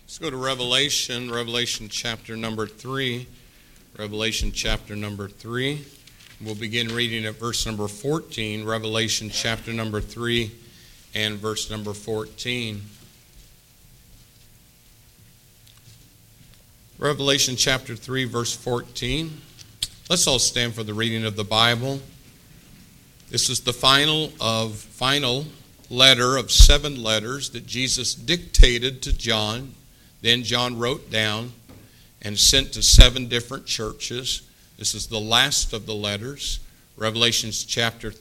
Let's go to Revelation chapter number 3. Revelation chapter number 3. We'll begin reading at verse number 14. Revelation chapter number 3 and verse number 14. Revelation chapter 3, verse 14. Let's all stand for the reading of the Bible. This is the final letter of 7 letters that Jesus dictated to John. Then John wrote down and sent to 7 different churches. This is the last of the letters. Revelation chapter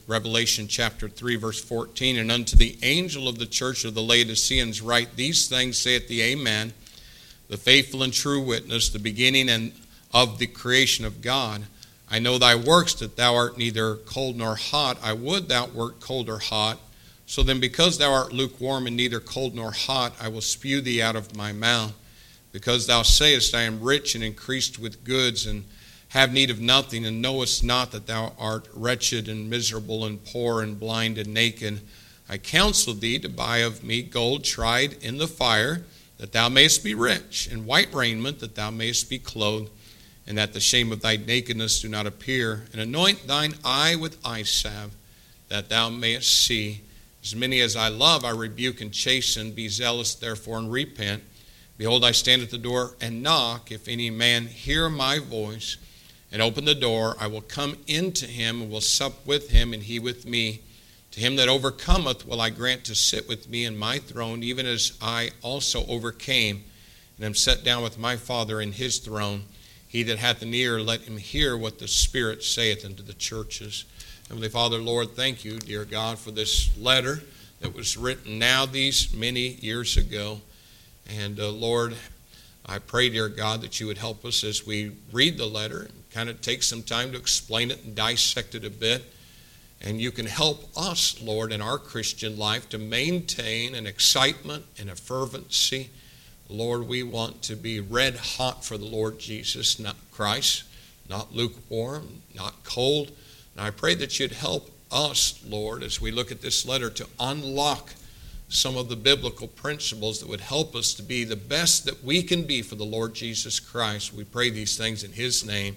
3, verse 14. And unto the angel of the church of the Laodiceans write, These things saith the Amen, the faithful and true witness, the beginning and of the creation of God. I know thy works, that thou art neither cold nor hot. I would thou wert cold or hot. So then, because thou art lukewarm and neither cold nor hot, I will spew thee out of my mouth. Because thou sayest, I am rich and increased with goods, and have need of nothing, and knowest not that thou art wretched and miserable and poor and blind and naked. I counsel thee to buy of me gold tried in the fire, that thou mayest be rich, and white raiment, that thou mayest be clothed, and that the shame of thy nakedness do not appear. And anoint thine eye with eye salve, that thou mayest see. As many as I love, I rebuke and chasten. Be zealous, therefore, and repent. Behold, I stand at the door and knock. If any man hear my voice and open the door, I will come into him and will sup with him, and he with me. To him that overcometh will I grant to sit with me in my throne, even as I also overcame, and am set down with my Father in his throne. He that hath an ear, let him hear what the Spirit saith unto the churches. Heavenly Father, Lord, thank you, dear God, for this letter that was written now these many years ago. And Lord, I pray, dear God, that you would help us as we read the letter and kind of take some time to explain it and dissect it a bit. And you can help us, Lord, in our Christian life to maintain an excitement and a fervency. Lord, we want to be red hot for the Lord Jesus, not Christ, not lukewarm, not cold. And I pray that you'd help us, Lord, as we look at this letter to unlock some of the biblical principles that would help us to be the best that we can be for the Lord Jesus Christ. We pray these things in his name.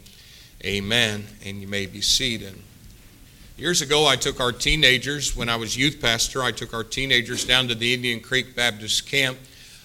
Amen. And you may be seated. Years ago, I took our teenagers, when I was youth pastor, I took our teenagers down to the Indian Creek Baptist Camp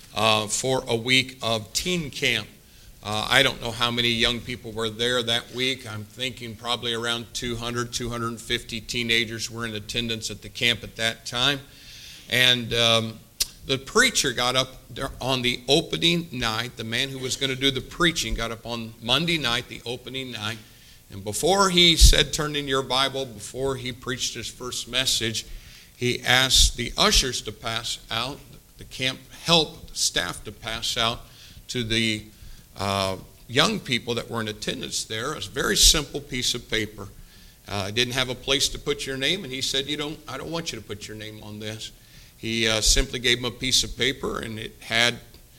for a week of teen camp. I don't know how many young people were there that week. I'm thinking probably around 200, 250 teenagers were in attendance at the camp at that time. And the preacher got up on the opening night. The man who was going to do the preaching got up on Monday night, the opening night. And before he said, turn in your Bible, before he preached his first message, he asked the ushers to pass out, the camp help staff to pass out to the young people that were in attendance there. A very simple piece of paper. I didn't have a place to put your name, and he said, I don't want you to put your name on this. He simply gave them a piece of paper, and it had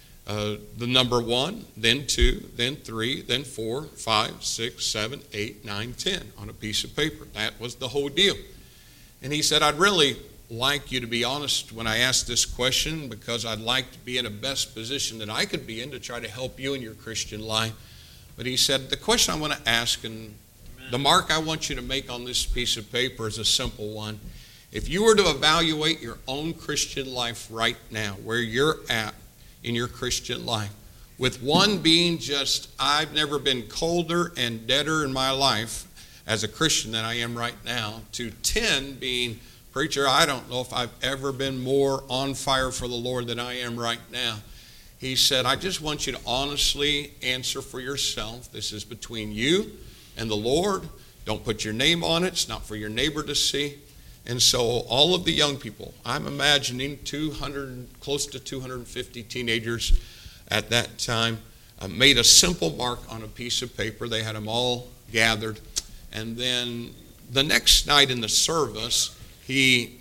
the number 1, then 2, then 3, then 4, 5, 6, 7, 8, 9, 10 on a piece of paper. That was the whole deal. And he said, I'd really like you to be honest when I ask this question, because I'd like to be in the best position that I could be in to try to help you in your Christian life. But he said, the question I want to ask and the mark I want you to make on this piece of paper is a simple one. If you were to evaluate your own Christian life right now, where you're at in your Christian life, with 1 being just, I've never been colder and deader in my life as a Christian than I am right now, to 10 being, preacher, I don't know if I've ever been more on fire for the Lord than I am right now. He said, I just want you to honestly answer for yourself. This is between you and the Lord. Don't put your name on it. It's not for your neighbor to see. And so all of the young people, I'm imagining close to 250 teenagers at that time, made a simple mark on a piece of paper. They had them all gathered. And then the next night in the service, he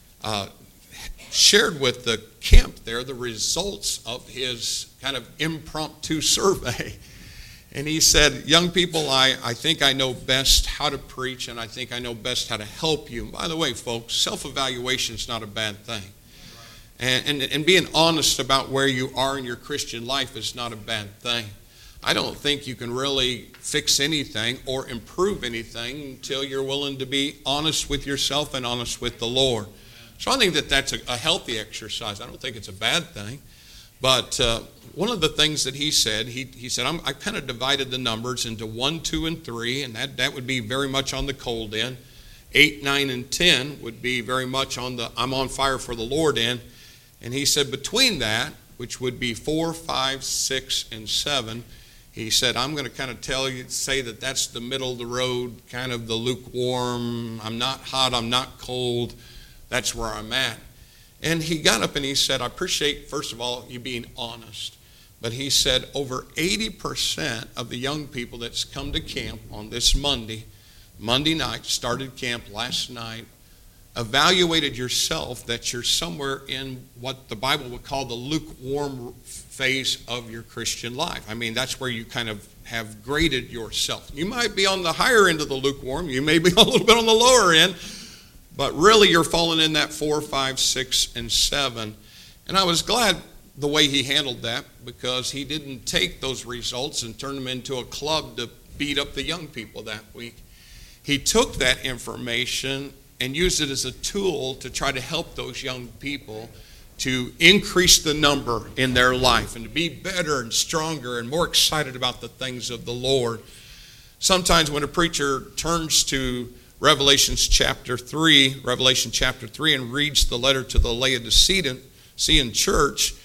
shared with the camp there the results of his kind of impromptu survey. And he said, young people, I think I know best how to preach, and I think I know best how to help you. And by the way, folks, self-evaluation is not a bad thing. And being honest about where you are in your Christian life is not a bad thing. I don't think you can really fix anything or improve anything until you're willing to be honest with yourself and honest with the Lord. So I think that that's a healthy exercise. I don't think it's a bad thing. But one of the things that he said, he said, I kind of divided the numbers into 1, 2, and 3, and that would be very much on the cold end. 8, 9, and 10 would be very much on the I'm on fire for the Lord end. And he said between that, which would be 4, 5, 6, and 7, he said, I'm going to kind of say that that's the middle of the road, kind of the lukewarm, I'm not hot, I'm not cold, that's where I'm at. And he got up and he said, I appreciate, first of all, you being honest. But he said over 80% of the young people that's come to camp on this Monday night, started camp last night, evaluated yourself that you're somewhere in what the Bible would call the lukewarm phase of your Christian life. I mean, that's where you kind of have graded yourself. You might be on the higher end of the lukewarm. You may be a little bit on the lower end. But really you're falling in that 4, 5, 6, and 7. And I was glad the way he handled that, because he didn't take those results and turn them into a club to beat up the young people that week. He took that information and used it as a tool to try to help those young people to increase the number in their life and to be better and stronger and more excited about the things of the Lord. Sometimes when a preacher turns to Revelation chapter 3 and reads the letter to the Laodicean church,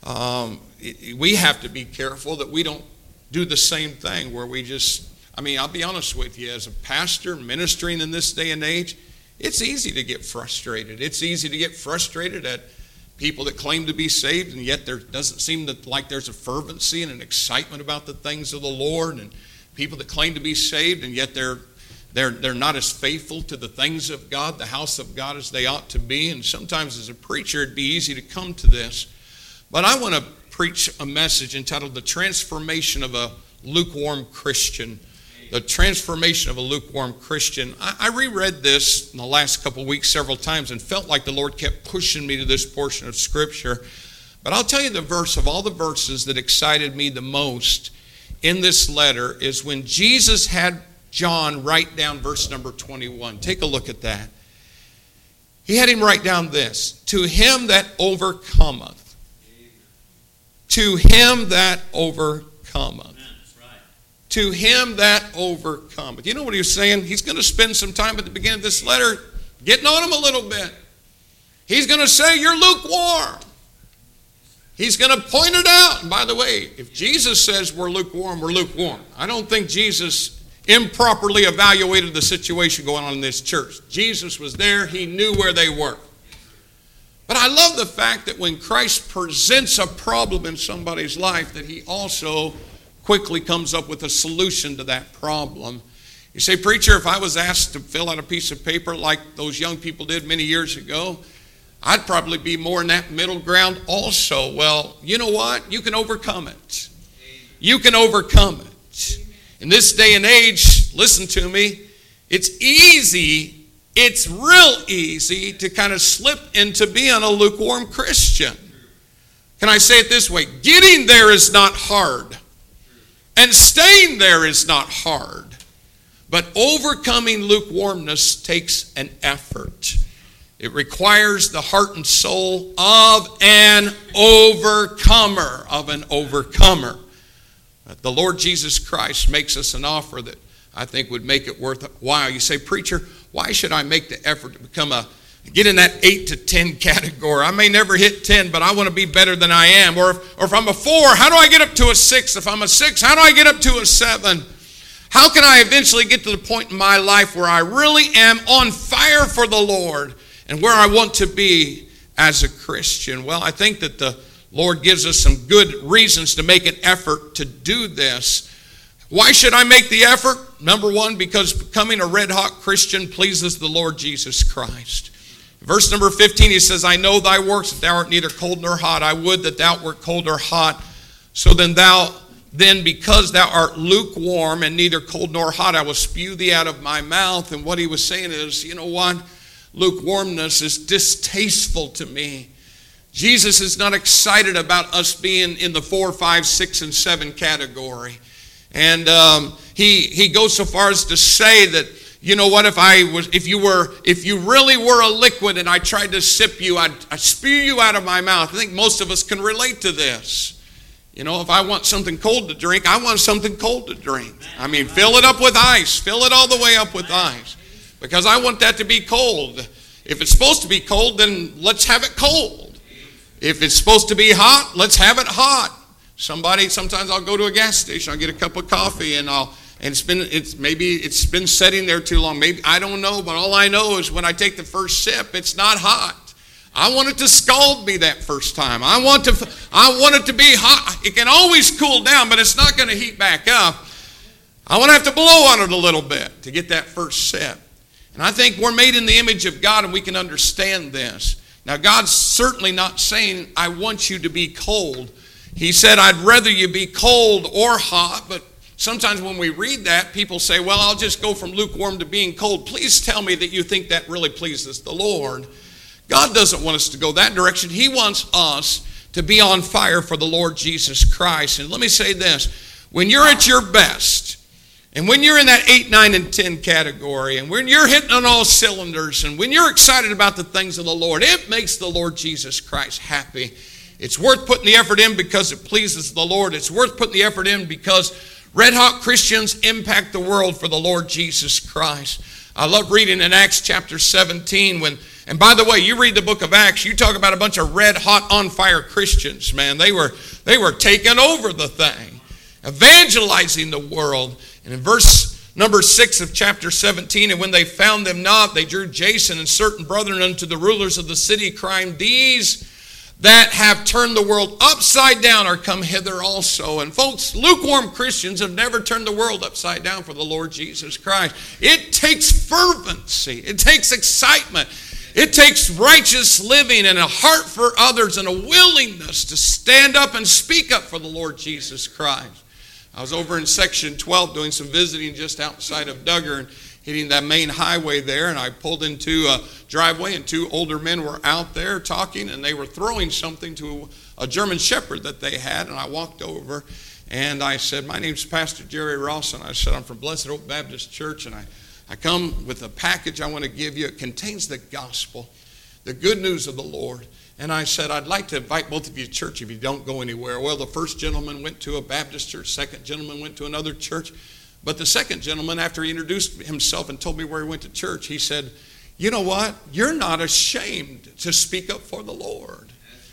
we have to be careful that we don't do the same thing where we just, I'll be honest with you, as a pastor ministering in this day and age, it's easy to get frustrated. It's easy to get frustrated at people that claim to be saved, and yet there doesn't seem like there's a fervency and an excitement about the things of the Lord, and people that claim to be saved, and yet they're not as faithful to the things of God, the house of God, as they ought to be. And sometimes as a preacher, it'd be easy to come to this. But I want to preach a message entitled The Transformation of a Lukewarm Christian. The transformation of a lukewarm Christian. I reread this in the last couple of weeks several times and felt like the Lord kept pushing me to this portion of Scripture. But I'll tell you the verse of all the verses that excited me the most in this letter is when Jesus had John write down verse number 21. Take a look at that. He had him write down this: to him that overcometh. To him that overcometh. To him that overcometh. You know what he was saying? He's going to spend some time at the beginning of this letter getting on him a little bit. He's going to say, you're lukewarm. He's going to point it out. And by the way, if Jesus says we're lukewarm, we're lukewarm. I don't think Jesus improperly evaluated the situation going on in this church. Jesus was there. He knew where they were. But I love the fact that when Christ presents a problem in somebody's life, that he also quickly comes up with a solution to that problem. You say, preacher, if I was asked to fill out a piece of paper like those young people did many years ago, I'd probably be more in that middle ground also. Well, you know what? You can overcome it. You can overcome it. In this day and age, listen to me, it's easy, it's real easy to kind of slip into being a lukewarm Christian. Can I say it this way? Getting there is not hard. And staying there is not hard. But overcoming lukewarmness takes an effort. It requires the heart and soul of an overcomer. But the Lord Jesus Christ makes us an offer that I think would make it worthwhile. You say, preacher, why should I make the effort to get in that 8 to 10 category? I may never hit 10, but I want to be better than I am. Or if I'm a 4, how do I get up to a 6? If I'm a 6, how do I get up to a 7? How can I eventually get to the point in my life where I really am on fire for the Lord and where I want to be as a Christian? Well, I think that the Lord gives us some good reasons to make an effort to do this. Why should I make the effort? Number one, because becoming a red-hot Christian pleases the Lord Jesus Christ. Verse number 15, he says, I know thy works, that thou art neither cold nor hot. I would that thou wert cold or hot. So then because thou art lukewarm and neither cold nor hot, I will spew thee out of my mouth. And what he was saying is, you know what? Lukewarmness is distasteful to me. Jesus is not excited about us being in the 4, 5, 6, and 7 category. And he goes so far as to say that, you know what, if you really were a liquid and I tried to sip you, I'd spew you out of my mouth. I think most of us can relate to this. You know, if I want something cold to drink, I want something cold to drink. I mean, fill it up with ice. Fill it all the way up with ice. Because I want that to be cold. If it's supposed to be cold, then let's have it cold. If it's supposed to be hot, let's have it hot. Sometimes I'll go to a gas station, I'll get a cup of coffee, and maybe it's been sitting there too long. Maybe, I don't know, but all I know is when I take the first sip, it's not hot. I want it to scald me that first time. I want it to be hot. It can always cool down, but it's not going to heat back up. I want to have to blow on it a little bit to get that first sip. And I think we're made in the image of God, and we can understand this. Now, God's certainly not saying, I want you to be cold. He said, I'd rather you be cold or hot, but sometimes when we read that, people say, well, I'll just go from lukewarm to being cold. Please tell me that you think that really pleases the Lord. God doesn't want us to go that direction. He wants us to be on fire for the Lord Jesus Christ. And let me say this, when you're at your best, and when you're in that 8, 9, and 10 category, and when you're hitting on all cylinders, and when you're excited about the things of the Lord, it makes the Lord Jesus Christ happy. It's worth putting the effort in because it pleases the Lord. It's worth putting the effort in because red-hot Christians impact the world for the Lord Jesus Christ. I love reading in Acts chapter 17 and by the way, you read the book of Acts, you talk about a bunch of red-hot, on-fire Christians, man. They were taking over the thing, evangelizing the world. And in verse number 6 of chapter 17, and when they found them not, they drew Jason and certain brethren unto the rulers of the city, crying, these that have turned the world upside down are come hither also. And folks, lukewarm Christians have never turned the world upside down for the Lord Jesus Christ. It takes fervency. It takes excitement. It takes righteous living and a heart for others and a willingness to stand up and speak up for the Lord Jesus Christ. I was over in section 12 doing some visiting just outside of Duggar and hitting that main highway there, and I pulled into a driveway, and 2 older men were out there talking, and they were throwing something to a German Shepherd that they had, and I walked over, and I said, my name's Pastor Jerry Ross, and I said, I'm from Blessed Hope Baptist Church, and I come with a package I want to give you. It contains the gospel, the good news of the Lord. And I said, I'd like to invite both of you to church if you don't go anywhere. Well, the first gentleman went to a Baptist church, second gentleman went to another church. But the second gentleman, after he introduced himself and told me where he went to church, he said, you know what? You're not ashamed to speak up for the Lord.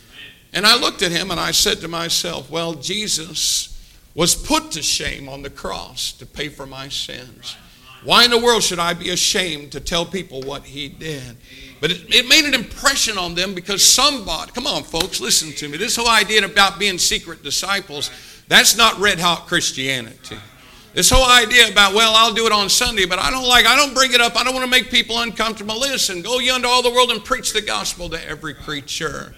And I looked at him and I said to myself, well, Jesus was put to shame on the cross to pay for my sins. Why in the world should I be ashamed to tell people what he did? But it made an impression on them because somebody, come on folks, listen to me. This whole idea about being secret disciples, that's not red-hot Christianity. This whole idea about, well, I'll do it on Sunday, but I don't bring it up. I don't want to make people uncomfortable. Listen, go ye unto all the world and preach the gospel to every creature.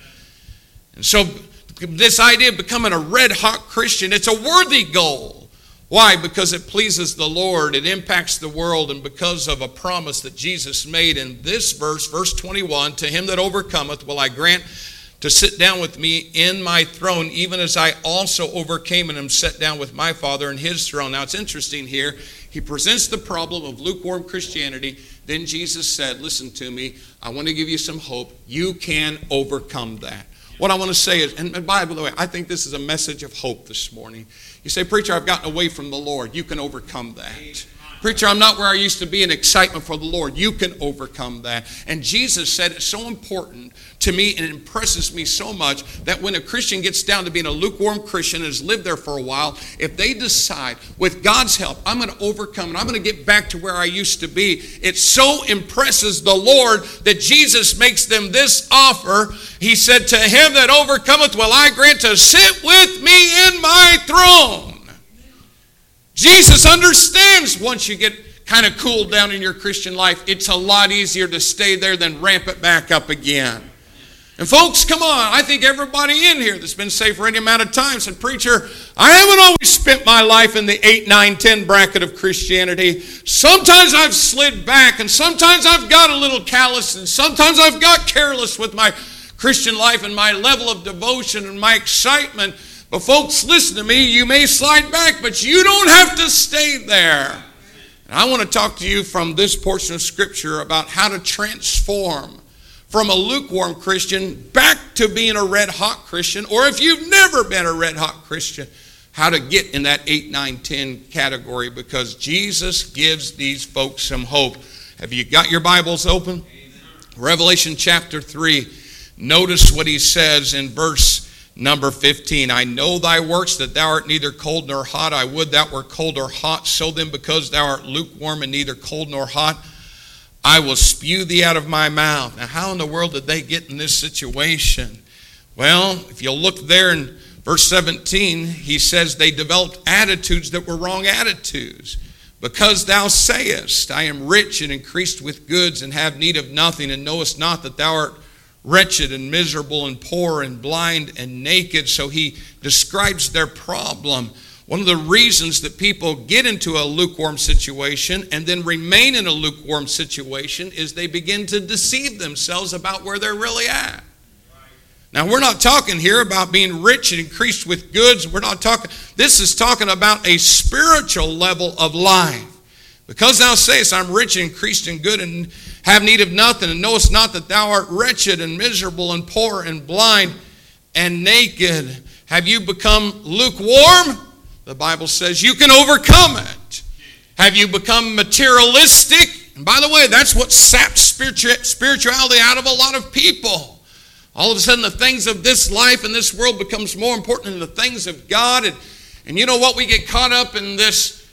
And so this idea of becoming a red-hot Christian, it's a worthy goal. Why? Because it pleases the Lord. It impacts the world, and because of a promise that Jesus made in this verse, verse 21, to him that overcometh will I grant to sit down with me in my throne, even as I also overcame and am set down with my Father in his throne. Now it's interesting here. He presents the problem of lukewarm Christianity. Then Jesus said, listen to me, I want to give you some hope. You can overcome that. What I want to say is, and by the way, I think this is a message of hope this morning. You say, preacher, I've gotten away from the Lord. You can overcome that. Preacher, I'm not where I used to be in excitement for the Lord. You can overcome that. And Jesus said it's so important to me, and it impresses me so much that when a Christian gets down to being a lukewarm Christian and has lived there for a while, if they decide, with God's help, I'm going to overcome and I'm going to get back to where I used to be, it so impresses the Lord that Jesus makes them this offer. He said, to him that overcometh will I grant to sit with me in my throne. Jesus understands once you get kind of cooled down in your Christian life, it's a lot easier to stay there than ramp it back up again. And folks, come on, I think everybody in here that's been saved for any amount of time said, preacher, I haven't always spent my life in the 8, 9, 10 bracket of Christianity. Sometimes I've slid back, and sometimes I've got a little callous, and sometimes I've got careless with my Christian life and my level of devotion and my excitement. But folks, listen to me. You may slide back, but you don't have to stay there. And I want to talk to you from this portion of Scripture about how to transform from a lukewarm Christian back to being a red-hot Christian, or if you've never been a red-hot Christian, how to get in that 8, 9, 10 category, because Jesus gives these folks some hope. Have you got your Bibles open? Amen. Revelation chapter 3. Notice what he says in verse number 15. I know thy works, that thou art neither cold nor hot. I would thou wert cold or hot. So then, because thou art lukewarm and neither cold nor hot, I will spew thee out of my mouth. Now, how in the world did they get in this situation? Well, if you'll look there in verse 17, he says they developed attitudes that were wrong attitudes. Because thou sayest, I am rich and increased with goods and have need of nothing, and knowest not that thou art wretched and miserable and poor and blind and naked. So he describes their problem. One of the reasons that people get into a lukewarm situation and then remain in a lukewarm situation is they begin to deceive themselves about where they're really at. Now, we're not talking here about being rich and increased with goods. This is talking about a spiritual level of life. Because thou sayest, I'm rich and increased in good and have need of nothing, and knowest not that thou art wretched and miserable and poor and blind and naked. Have you become lukewarm? The Bible says you can overcome it. Have you become materialistic? And by the way, that's what saps spirituality out of a lot of people. All of a sudden, the things of this life and this world becomes more important than the things of God. And you know what? We get caught up in this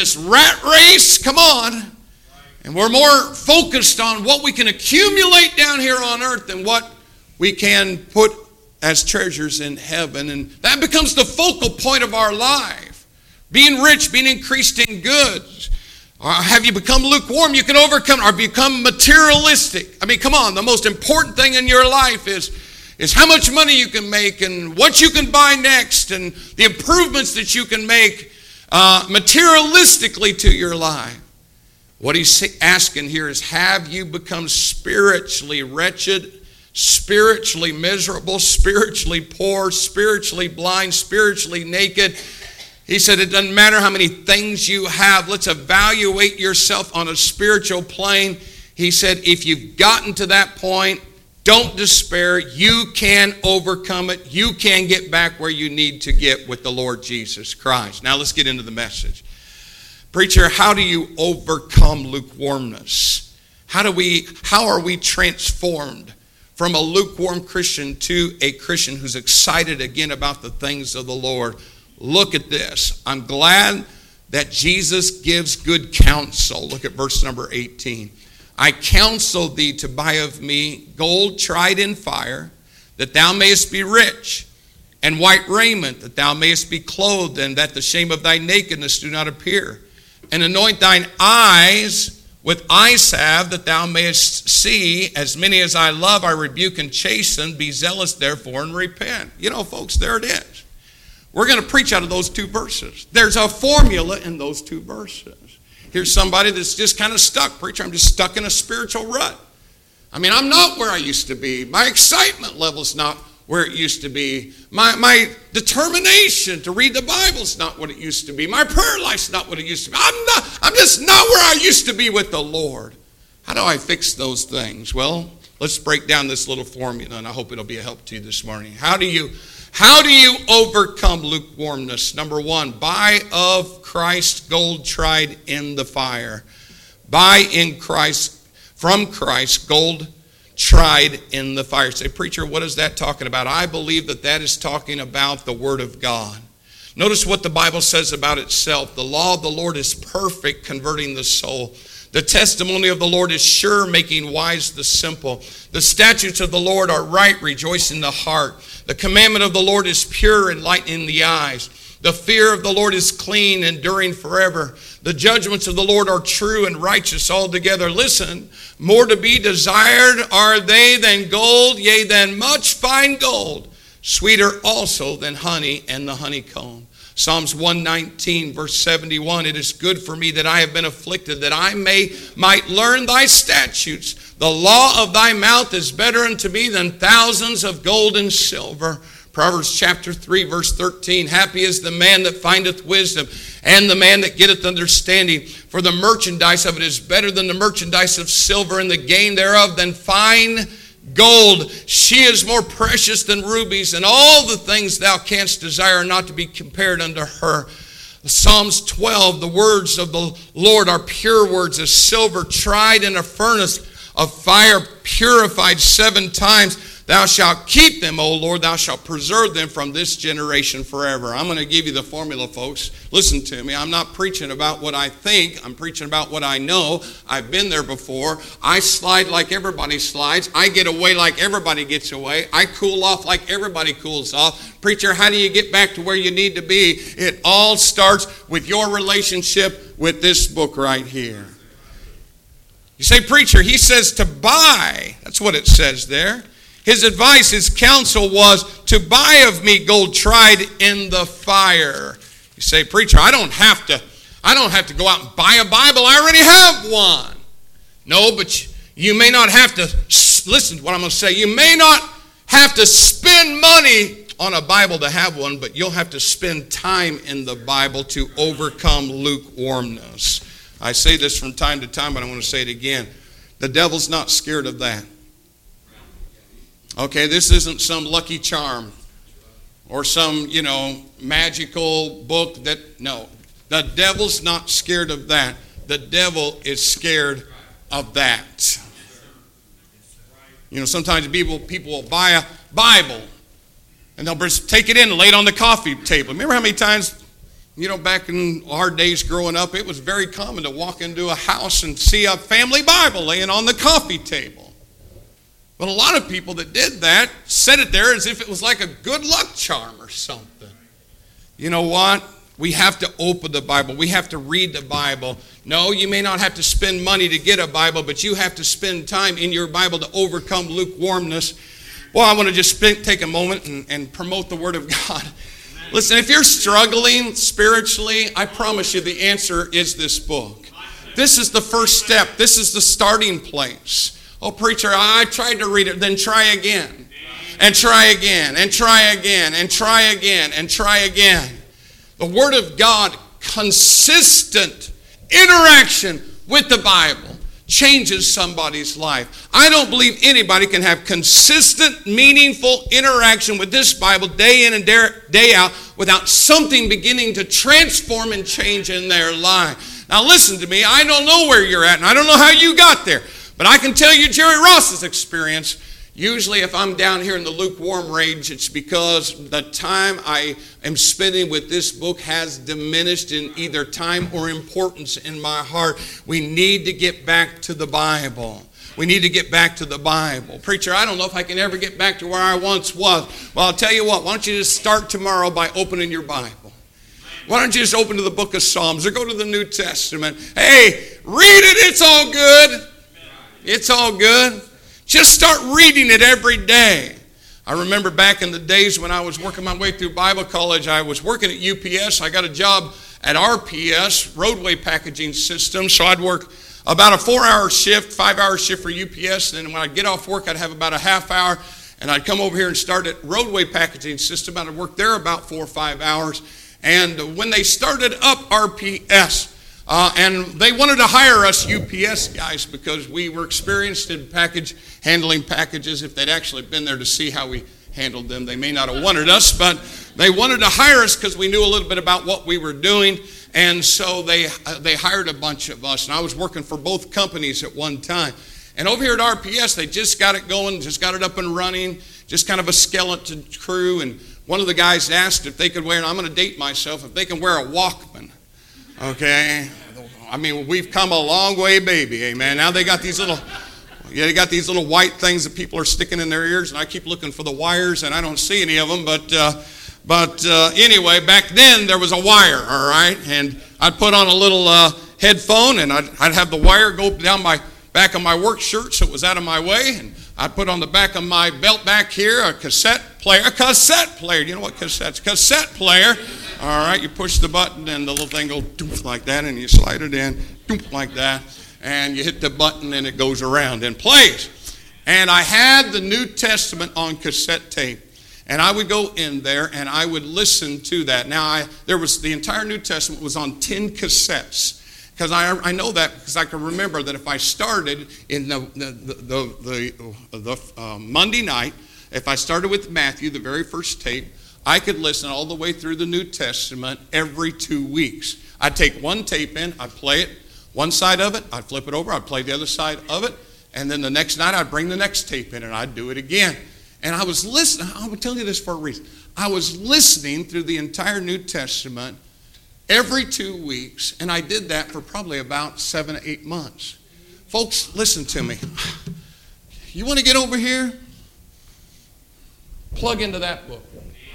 rat race. Come on. And we're more focused on what we can accumulate down here on earth than what we can put as treasures in heaven. And that becomes the focal point of our life. Being rich, being increased in goods. Have you become lukewarm? You can overcome, or become materialistic. I mean, come on. The most important thing in your life is how much money you can make and what you can buy next and the improvements that you can make materialistically to your life. What he's asking here is, have you become spiritually wretched, spiritually miserable, spiritually poor, spiritually blind, spiritually naked? He said it doesn't matter how many things you have. Let's evaluate yourself on a spiritual plane. He said if you've gotten to that point, don't despair. You can overcome it. You can get back where you need to get with the Lord Jesus Christ. Now let's get into the message. Preacher, how do you overcome lukewarmness? How are we transformed from a lukewarm Christian to a Christian who's excited again about the things of the Lord? Look at this. I'm glad that Jesus gives good counsel. Look at verse number 18. I counsel thee to buy of me gold tried in fire, that thou mayest be rich, and white raiment, that thou mayest be clothed, and that the shame of thy nakedness do not appear. And anoint thine eyes with eye salve, that thou mayest see. As many as I love, I rebuke and chasten. Be zealous, therefore, and repent. You know, folks, there it is. We're going to preach out of those two verses. There's a formula in those two verses. Here's somebody that's just kind of stuck. Preacher, I'm just stuck in a spiritual rut. I mean, I'm not where I used to be. My excitement level's not where it used to be. My determination to read the Bible's not what it used to be. My prayer life's not what it used to be. I'm just not where I used to be with the Lord. How do I fix those things? Well, let's break down this little formula, and I hope it'll be a help to you this morning. How do you overcome lukewarmness? Number one, buy of Christ gold tried in the fire. Buy from Christ gold tried in the fire. Say, preacher, what is that talking about? I believe that is talking about the Word of God. Notice what the Bible says about itself. The law of the Lord is perfect, converting the soul. The testimony of the Lord is sure, making wise the simple. The statutes of the Lord are right, rejoicing the heart. The commandment of the Lord is pure, enlightening the eyes. The fear of the Lord is clean, enduring forever. The judgments of the Lord are true and righteous altogether. Listen, more to be desired are they than gold, yea, than much fine gold. Sweeter also than honey and the honeycomb. Psalms 119, verse 71, it is good for me that I have been afflicted, that I might learn thy statutes. The law of thy mouth is better unto me than thousands of gold and silver. Proverbs chapter 3, verse 13, happy is the man that findeth wisdom, and the man that getteth understanding. For the merchandise of it is better than the merchandise of silver, and the gain thereof than fine gold. She is more precious than rubies, and all the things thou canst desire are not to be compared unto her. Psalms 12, the words of the Lord are pure words, as silver tried in a furnace of fire, purified 7 times. Thou shalt keep them, O Lord. Thou shalt preserve them from this generation forever. I'm going to give you the formula, folks. Listen to me. I'm not preaching about what I think. I'm preaching about what I know. I've been there before. I slide like everybody slides. I get away like everybody gets away. I cool off like everybody cools off. Preacher, how do you get back to where you need to be? It all starts with your relationship with this book right here. You say, preacher, he says to buy. That's what it says there. His advice, his counsel was to buy of me gold tried in the fire. You say, preacher, I don't have to go out and buy a Bible. I already have one. No, but you may not have to, listen to what I'm going to say. You may not have to spend money on a Bible to have one, but you'll have to spend time in the Bible to overcome lukewarmness. I say this from time to time, but I want to say it again. The devil's not scared of that. Okay, this isn't some lucky charm or some, magical book no. The devil's not scared of that. The devil is scared of that. Sometimes people will buy a Bible and they'll just take it in and lay it on the coffee table. Remember how many times, back in our days growing up, it was very common to walk into a house and see a family Bible laying on the coffee table. But a lot of people that did that set it there as if it was like a good luck charm or something. You know what? We have to open the Bible. We have to read the Bible. No, you may not have to spend money to get a Bible, but you have to spend time in your Bible to overcome lukewarmness. Well, I want to just take a moment and promote the Word of God. Listen, if you're struggling spiritually, I promise you the answer is this book. This is the first step. This is the starting place. Oh, preacher, I tried to read it. Then try again. And try again. And try again. And try again. And try again. The Word of God, consistent interaction with the Bible, changes somebody's life. I don't believe anybody can have consistent, meaningful interaction with this Bible day in and day out without something beginning to transform and change in their life. Now listen to me. I don't know where you're at, and I don't know how you got there. But I can tell you Jerry Ross's experience. Usually if I'm down here in the lukewarm range, it's because the time I am spending with this book has diminished in either time or importance in my heart. We need to get back to the Bible. We need to get back to the Bible. Preacher, I don't know if I can ever get back to where I once was. Well, I'll tell you what. Why don't you just start tomorrow by opening your Bible? Why don't you just open to the book of Psalms or go to the New Testament? Hey, read it. It's all good. It's all good. Just start reading it every day. I remember back in the days when I was working my way through Bible college, I was working at UPS. I got a job at RPS, Roadway Packaging System. So I'd work about a 4-hour shift, 5-hour shift for UPS. And when I'd get off work, I'd have about a half hour. And I'd come over here and start at Roadway Packaging System. I'd work there about 4 or 5 hours. And when they started up RPS, and they wanted to hire us UPS guys because we were experienced in handling packages. If they'd actually been there to see how we handled them, they may not have wanted us, but they wanted to hire us because we knew a little bit about what we were doing. And so they hired a bunch of us, and I was working for both companies at one time. And over here at RPS, they just got it going, just got it up and running, just kind of a skeleton crew. And one of the guys asked if they could wear, and I'm going to date myself, if they can wear a Walkman. Okay, I mean, we've come a long way, baby, amen. Now they got these little white things that people are sticking in their ears, and I keep looking for the wires, and I don't see any of them, but anyway, back then there was a wire, all right, and I'd put on a little headphone, and I'd have the wire go down my back of my work shirt so it was out of my way, and I'd put on the back of my belt back here a cassette player. A cassette player. You know what cassette's? Cassette player. All right, you push the button and the little thing goes doof like that, and you slide it in doof like that, and you hit the button and it goes around and plays. And I had the New Testament on cassette tape. And I would go in there and I would listen to that. Now, the entire New Testament was on 10 cassettes. Because I know that because I can remember that if I started in the Monday night, if I started with Matthew, the very first tape, I could listen all the way through the New Testament every 2 weeks. I'd take one tape in, I'd play it, one side of it, I'd flip it over, I'd play the other side of it, and then the next night I'd bring the next tape in and I'd do it again. And I was listening, I will tell you this for a reason. I was listening through the entire New Testament every 2 weeks, and I did that for probably about 7 to 8 months. Folks, listen to me. You want to get over here? Plug into that book.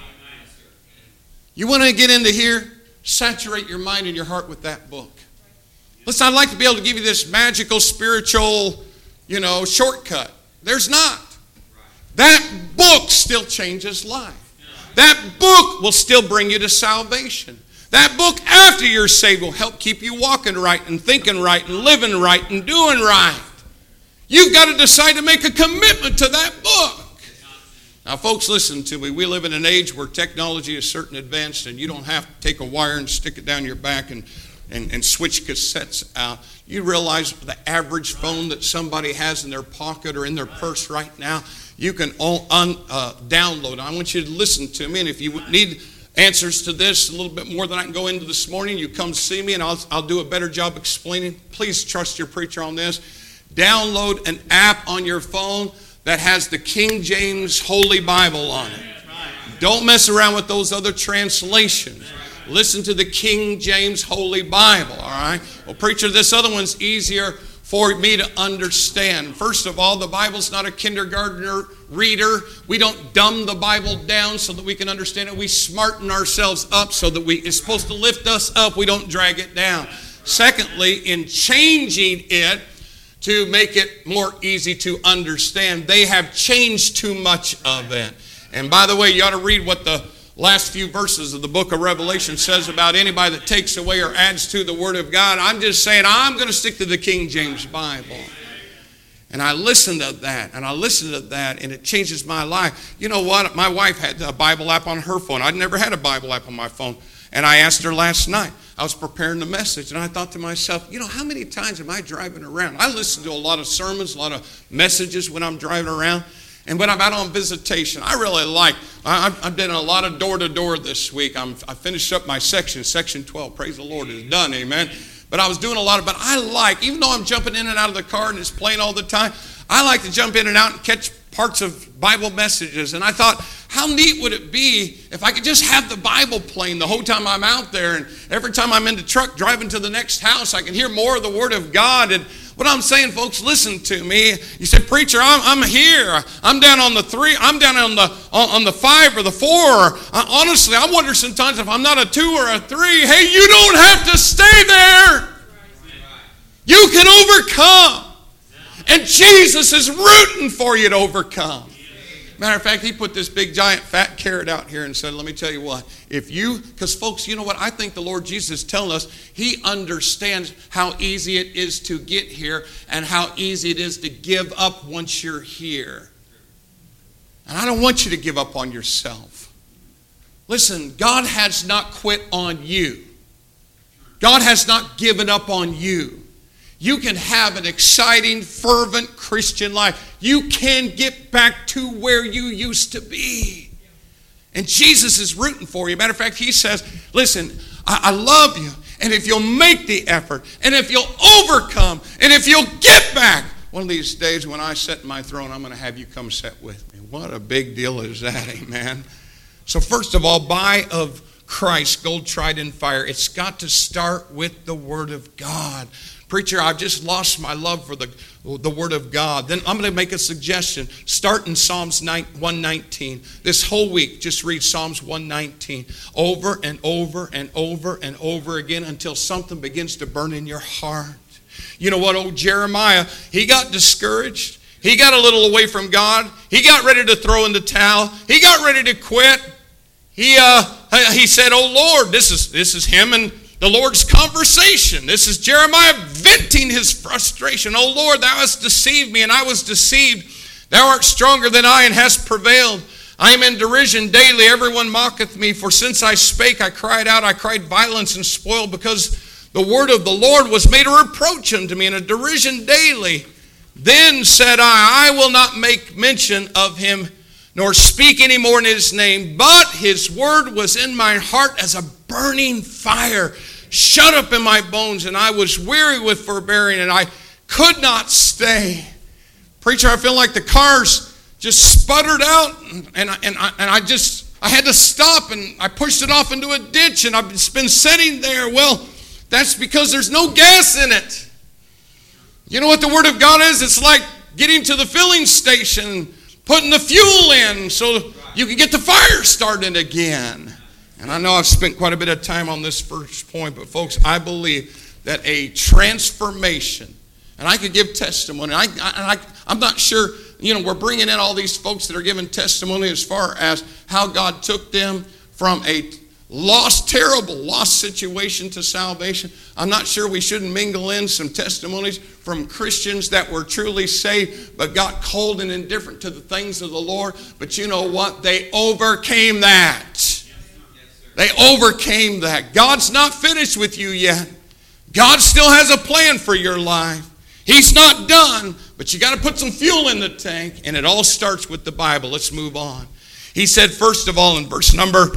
You want to get into here? Saturate your mind and your heart with that book. Listen, I'd like to be able to give you this magical, spiritual, shortcut. There's not. That book still changes life. That book will still bring you to salvation. That book after you're saved will help keep you walking right and thinking right and living right and doing right. You've got to decide to make a commitment to that book. Now, folks, listen to me. We live in an age where technology is certainly advanced, and you don't have to take a wire and stick it down your back and switch cassettes out. You realize the average phone that somebody has in their pocket or in their purse right now, you can download. I want you to listen to me, and if you need answers to this a little bit more than I can go into this morning, you come see me, and I'll do a better job explaining. Please trust your preacher on this. Download an app on your phone that has the King James Holy Bible on it. Don't mess around with those other translations. Listen to the King James Holy Bible, all right? Well, preacher, this other one's easier for me to understand. First of all, the Bible's not a kindergartner reader. We don't dumb the Bible down so that we can understand it. We smarten ourselves up so that it's supposed to lift us up. We don't drag it down. Secondly, in changing it to make it more easy to understand, they have changed too much of it. And by the way, you ought to read what the last few verses of the book of Revelation says about anybody that takes away or adds to the Word of God. I'm just saying I'm going to stick to the King James Bible. And I listened to that, and it changes my life. You know what? My wife had a Bible app on her phone. I'd never had a Bible app on my phone. And I asked her last night. I was preparing the message, and I thought to myself, how many times am I driving around? I listen to a lot of sermons, a lot of messages when I'm driving around. And when I'm out on visitation, I really I've done a lot of door-to-door this week. I finished up my section 12. Praise the Lord, is done, amen. But I was doing a lot but even though I'm jumping in and out of the car and it's playing all the time, I like to jump in and out and catch parts of Bible messages. And I thought, how neat would it be if I could just have the Bible playing the whole time I'm out there, and every time I'm in the truck driving to the next house, I can hear more of the Word of God. And what I'm saying, folks, listen to me. You said, preacher, I'm here. I'm down on the 3. I'm down on the 5 or the 4. Honestly, I wonder sometimes if I'm not a 2 or a 3. Hey, you don't have to stay there. You can overcome. And Jesus is rooting for you to overcome. Matter of fact, he put this big, giant, fat carrot out here and said, let me tell you what. Because folks, you know what? I think the Lord Jesus is telling us he understands how easy it is to get here and how easy it is to give up once you're here. And I don't want you to give up on yourself. Listen, God has not quit on you. God has not given up on you. You can have an exciting, fervent Christian life. You can get back to where you used to be. And Jesus is rooting for you. Matter of fact, he says, listen, I love you. And if you'll make the effort, and if you'll overcome, and if you'll get back, one of these days when I sit in my throne, I'm going to have you come sit with me. What a big deal is that, amen? So first of all, buy of Christ, gold tried in fire. It's got to start with the Word of God. Preacher, I've just lost my love for the Word of God. Then I'm going to make a suggestion. Start in Psalms 119. This whole week, just read Psalms 119 over and over and over and over again until something begins to burn in your heart. You know what, old Jeremiah, he got discouraged. He got a little away from God. He got ready to throw in the towel. He got ready to quit. He said, "Oh Lord," this is him and the Lord's conversation. This is Jeremiah venting his frustration. "Oh Lord, thou hast deceived me, and I was deceived. Thou art stronger than I, and hast prevailed. I am in derision daily. Everyone mocketh me. For since I spake, I cried out. I cried violence and spoil, because the word of the Lord was made a reproach unto me, and a derision daily. Then said I will not make mention of him, nor speak any more in his name. But his word was in my heart as a burning fire, shut up in my bones, and I was weary with forbearing, and I could not stay." Preacher, I feel like the cars just sputtered out, and I had to stop, and I pushed it off into a ditch, and I've been sitting there. Well, that's because there's no gas in it. You know what the Word of God is? It's like getting to the filling station, putting the fuel in so you can get the fire started again. And I know I've spent quite a bit of time on this first point, but folks, I believe that a transformation, and I could give testimony. I'm not sure, we're bringing in all these folks that are giving testimony as far as how God took them from a terrible lost situation to salvation. I'm not sure we shouldn't mingle in some testimonies from Christians that were truly saved but got cold and indifferent to the things of the Lord. But you know what? They overcame that. They overcame that. God's not finished with you yet. God still has a plan for your life. He's not done, but you got to put some fuel in the tank, and it all starts with the Bible. Let's move on. He said, first of all, in verse number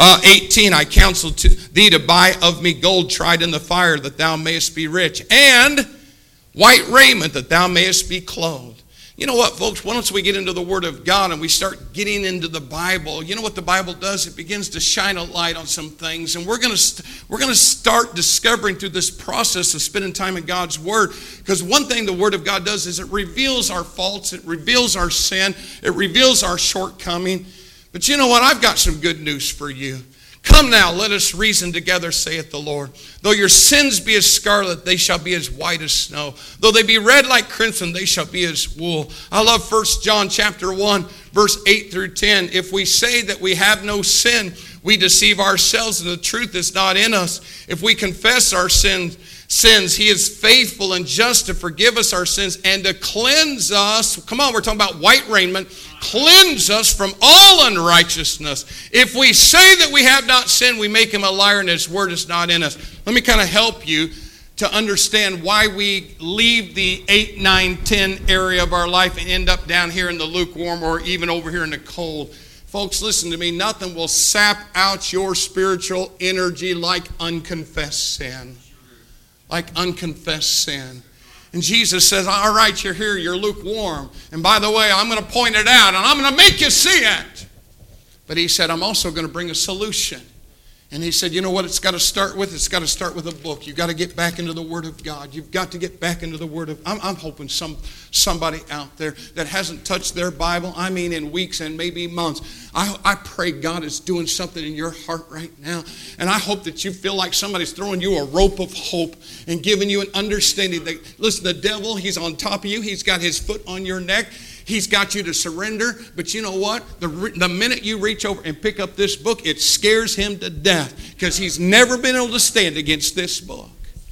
18, "I counsel thee to buy of me gold tried in the fire, that thou mayest be rich, and white raiment, that thou mayest be clothed." You know what, folks? Once we get into the Word of God and we start getting into the Bible, you know what the Bible does? It begins to shine a light on some things. And we're going to start discovering through this process of spending time in God's Word. Because one thing the Word of God does is it reveals our faults. It reveals our sin. It reveals our shortcoming. But you know what? I've got some good news for you. "Come now, let us reason together, saith the Lord. Though your sins be as scarlet, they shall be as white as snow. Though they be red like crimson, they shall be as wool." I love 1 John chapter 1, verse 8 through 10. "If we say that we have no sin, we deceive ourselves, and the truth is not in us. If we confess our sins, he is faithful and just to forgive us our sins and to cleanse us." Come on, we're talking about white raiment. "Cleanse us from all unrighteousness. If we say that we have not sinned, we make him a liar, and his word is not in us." Let me kind of help you to understand why we leave the 8, 9, 10 area of our life and end up down here in the lukewarm or even over here in the cold. Folks, listen to me. Nothing will sap out your spiritual energy like unconfessed sin. Like unconfessed sin. And Jesus says, "All right, you're here, you're lukewarm. And by the way, I'm going to point it out, and I'm going to make you see it." But he said, "I'm also going to bring a solution." And he said, you know what it's got to start with? It's got to start with a book. You've got to get back into the Word of God. You've got to get back into the Word of... I'm hoping somebody out there that hasn't touched their Bible, I mean in weeks and maybe months, I pray God is doing something in your heart right now. And I hope that you feel like somebody's throwing you a rope of hope and giving you an understanding that, listen, the devil, he's on top of you. He's got his foot on your neck. He's got you to surrender, but you know what? The minute you reach over and pick up this book, it scares him to death because he's never been able to stand against this book.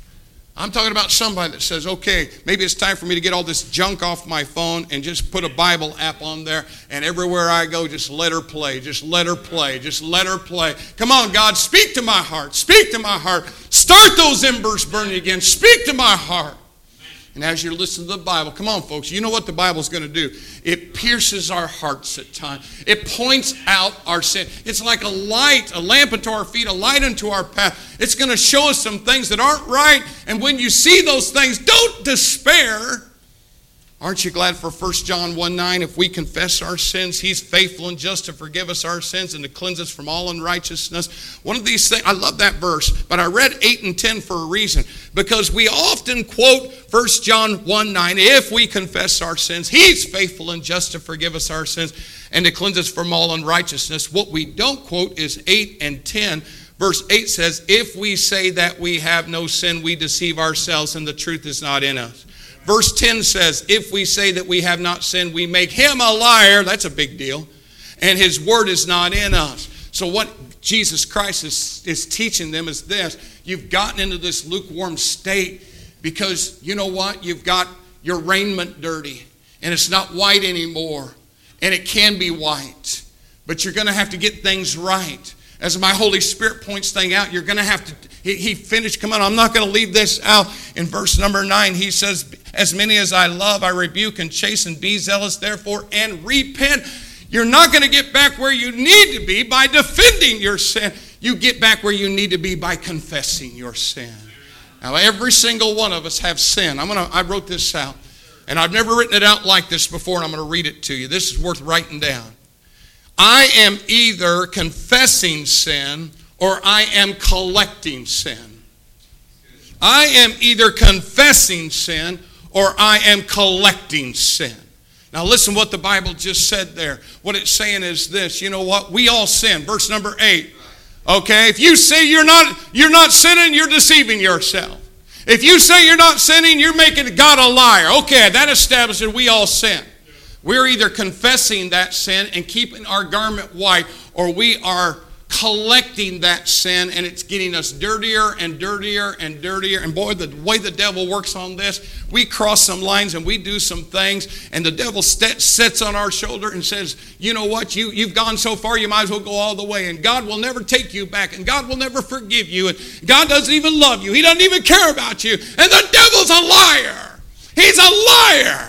I'm talking about somebody that says, okay, maybe it's time for me to get all this junk off my phone and just put a Bible app on there, and everywhere I go, just let her play, just let her play, just let her play. Come on, God, speak to my heart, speak to my heart. Start those embers burning again. Speak to my heart. And as you're listening to the Bible, come on, folks, you know what the Bible's going to do? It pierces our hearts at times. It points out our sin. It's like a light, a lamp unto our feet, a light unto our path. It's going to show us some things that aren't right. And when you see those things, don't despair. Aren't you glad for 1 John 1:9? If we confess our sins, he's faithful and just to forgive us our sins and to cleanse us from all unrighteousness. One of these things, I love that verse, but I read 8 and 10 for a reason. Because we often quote 1 John 1:9, if we confess our sins, he's faithful and just to forgive us our sins and to cleanse us from all unrighteousness. What we don't quote is 8 and 10. Verse 8 says, if we say that we have no sin, we deceive ourselves and the truth is not in us. Verse 10 says, if we say that we have not sinned, we make him a liar. That's a big deal. And his word is not in us. So what Jesus Christ is teaching them is this. You've gotten into this lukewarm state because, you know what? You've got your raiment dirty. And it's not white anymore. And it can be white. But you're going to have to get things right. As my Holy Spirit points things out, you're going to have to, he finished, come on, I'm not going to leave this out. In verse number 9, he says, as many as I love, I rebuke and chasten. Be zealous, therefore, and repent. You're not going to get back where you need to be by defending your sin. You get back where you need to be by confessing your sin. Now, every single one of us have sin. I wrote this out. And I've never written it out like this before, and I'm going to read it to you. This is worth writing down. I am either confessing sin or I am collecting sin. I am either confessing sin or I am collecting sin. Now listen what the Bible just said there. What it's saying is this. You know what? We all sin. Verse number 8. Okay? If you say you're not sinning, you're deceiving yourself. If you say you're not sinning, you're making God a liar. Okay, that establishes we all sin. We're either confessing that sin and keeping our garment white, or we are collecting that sin and it's getting us dirtier and dirtier and dirtier. And boy, the way the devil works on this, we cross some lines and we do some things, and the devil sits on our shoulder and says, you know what, you've gone so far, you might as well go all the way, and God will never take you back, and God will never forgive you, and God doesn't even love you. He doesn't even care about you, and the devil's a liar. He's a liar.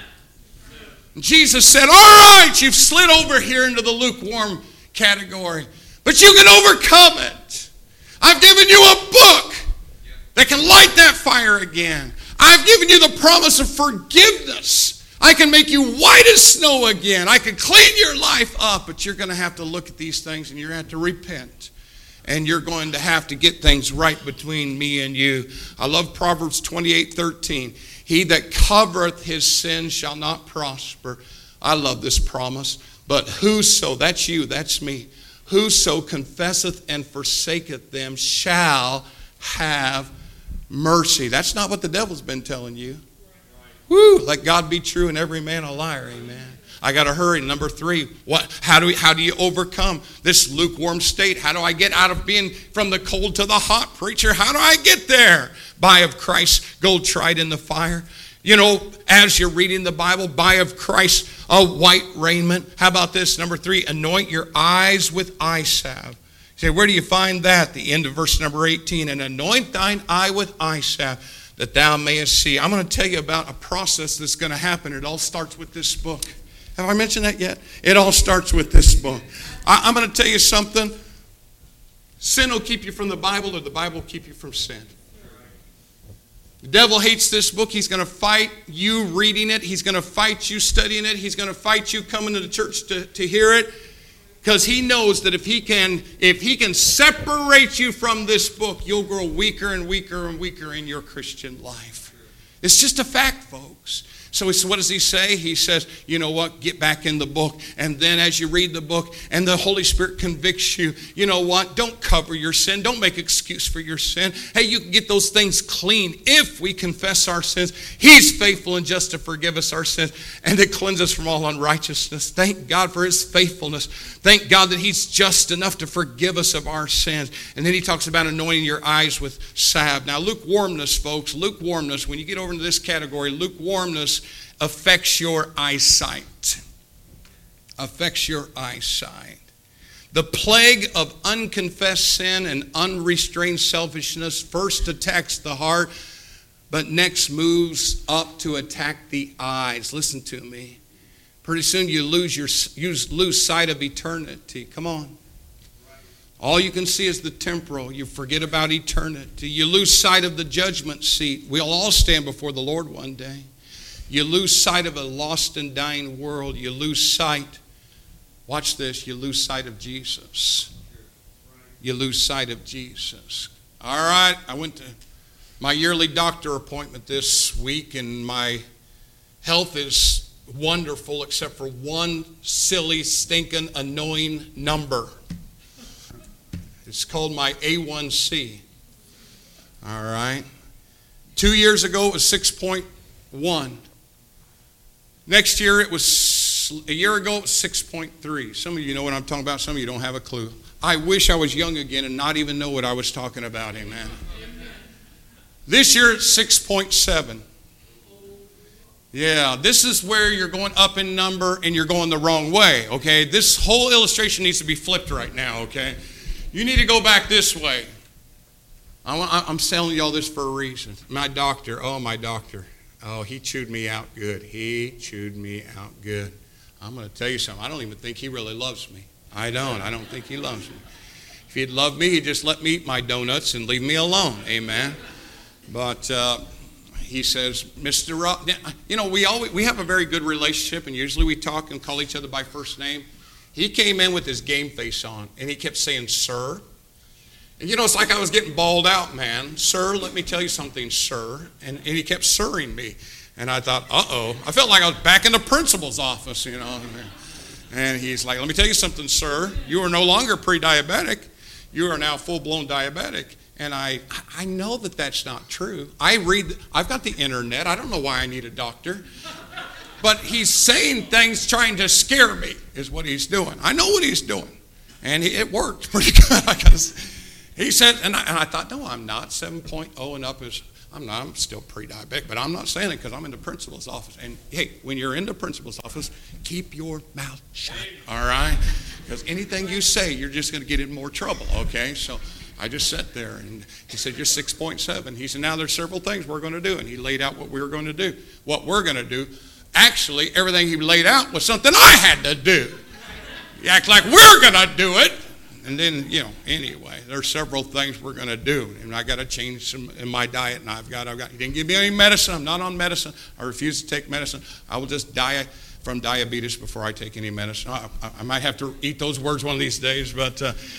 Jesus said, all right, you've slid over here into the lukewarm category, but you can overcome it. I've given you a book that can light that fire again. I've given you the promise of forgiveness. I can make you white as snow again. I can clean your life up, but you're going to have to look at these things and you're going to have to repent. And you're going to have to get things right between me and you. I love Proverbs 28:13. He that covereth his sin shall not prosper. I love this promise. But whoso, that's you, that's me, whoso confesseth and forsaketh them shall have mercy. That's not what the devil's been telling you. Woo, let God be true and every man a liar, amen. I got to hurry. Number 3, how do you overcome this lukewarm state? How do I get out of being from the cold to the hot? Preacher, how do I get there? Buy of Christ gold tried in the fire. You know, as you're reading the Bible, buy of Christ a white raiment. How about this? Number 3, anoint your eyes with eye salve. You say, where do you find that? The end of verse number 18. And anoint thine eye with eye salve, that thou mayest see. I'm going to tell you about a process that's going to happen. It all starts with this book. Have I mentioned that yet? It all starts with this book. I'm going to tell you something. Sin will keep you from the Bible, or the Bible will keep you from sin. The devil hates this book. He's going to fight you reading it. He's going to fight you studying it. He's going to fight you coming to the church to hear it. Because he knows that if he can separate you from this book, you'll grow weaker and weaker and weaker in your Christian life. It's just a fact, folks. So what does he say? He says, you know what? Get back in the book. And then as you read the book and the Holy Spirit convicts you, you know what? Don't cover your sin. Don't make excuse for your sin. Hey, you can get those things clean if we confess our sins. He's faithful and just to forgive us our sins and to cleanse us from all unrighteousness. Thank God for his faithfulness. Thank God that he's just enough to forgive us of our sins. And then he talks about anointing your eyes with salve. Now, lukewarmness, folks, lukewarmness, when you get over into this category, lukewarmness affects your eyesight. Affects your eyesight. The plague of unconfessed sin and unrestrained selfishness first attacks the heart, but next moves up to attack the eyes. Listen to me. Pretty soon you lose sight of eternity. Come on. All you can see is the temporal. You forget about eternity. You lose sight of the judgment seat. We'll all stand before the Lord one day. You lose sight of a lost and dying world. You lose sight. Watch this. You lose sight of Jesus. You lose sight of Jesus. All right. I went to my yearly doctor appointment this week, and my health is wonderful except for one silly, stinking, annoying number. It's called my A1C. All right. 2 years ago, it was 6.1. 6.1. Next year, a year ago, it was 6.3. Some of you know what I'm talking about. Some of you don't have a clue. I wish I was young again and not even know what I was talking about. Amen. This year, it's 6.7. Yeah, this is where you're going up in number and you're going the wrong way, okay? This whole illustration needs to be flipped right now, okay? You need to go back this way. I'm telling y'all this for a reason. My doctor, he chewed me out good. He chewed me out good. I'm going to tell you something. I don't even think he really loves me. I don't think he loves me. If he'd love me, he'd just let me eat my donuts and leave me alone, amen? But he says, Mr. Rob, you know, we have a very good relationship, and usually we talk and call each other by first name. He came in with his game face on, and he kept saying, sir. And you know, it's like I was getting bawled out, man. Sir, let me tell you something, sir. And he kept sirring me. And I thought, uh-oh. I felt like I was back in the principal's office, you know. And he's like, let me tell you something, sir. You are no longer pre-diabetic. You are now full-blown diabetic. And I know that that's not true. I've got the internet. I don't know why I need a doctor. But he's saying things trying to scare me is what he's doing. I know what he's doing. And it worked pretty good. He said, and I thought, no, I'm not. 7.0 and up is, I'm still pre-diabetic, but I'm not saying it because I'm in the principal's office. And hey, when you're in the principal's office, keep your mouth shut, all right? Because anything you say, you're just going to get in more trouble, okay? So I just sat there, and he said, you're 6.7. He said, now there's several things we're going to do. And he laid out what we were going to do. What we're going to do, actually, everything he laid out was something I had to do. You act like we're going to do it. And then, you know, anyway, there's several things we're going to do. And I got to change some in my diet. And I've got, he didn't give me any medicine. I'm not on medicine. I refuse to take medicine. I will just die from diabetes before I take any medicine. I might have to eat those words one of these days, but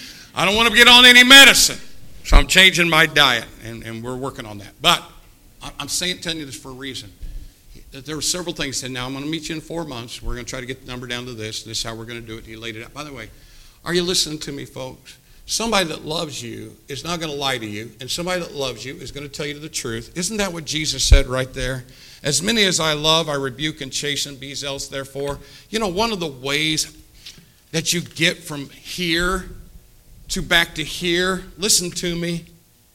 I don't want to get on any medicine. So I'm changing my diet, and we're working on that. But I'm telling you this for a reason. There were several things. He said, now I'm going to meet you in 4 months. We're going to try to get the number down to this. This is how we're going to do it. He laid it out. By the way, are you listening to me, folks? Somebody that loves you is not going to lie to you, and somebody that loves you is going to tell you the truth. Isn't that what Jesus said right there? As many as I love, I rebuke and chasten. Be zealous, therefore. You know, one of the ways that you get from here to back to here, listen to me,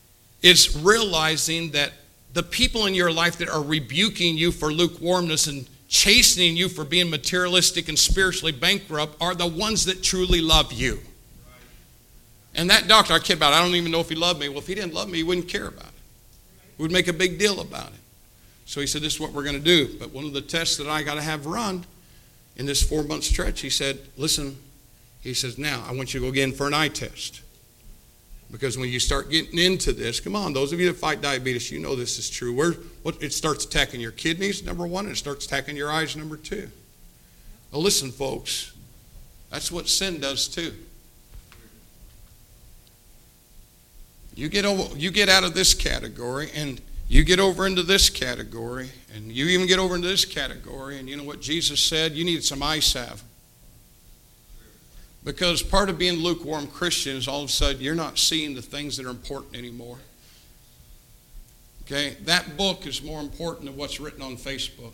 is realizing that the people in your life that are rebuking you for lukewarmness and chastening you for being materialistic and spiritually bankrupt are the ones that truly love you. And that doctor, I kid about it, I don't even know if he loved me. Well, if he didn't love me, he wouldn't care about it. He would make a big deal about it. So he said, this is what we're going to do. But one of the tests that I got to have run in this 4-month stretch, he said, listen, he says, now I want you to go again for an eye test. Because when you start getting into this, come on, those of you that fight diabetes, you know this is true. It starts attacking your kidneys, number one, and it starts attacking your eyes, number two. Well, listen, folks, that's what sin does too. You get out of this category, and you get over into this category, and you even get over into this category, and you know what Jesus said? You need some eye salve. Because part of being lukewarm Christian is all of a sudden you're not seeing the things that are important anymore. Okay? That book is more important than what's written on Facebook.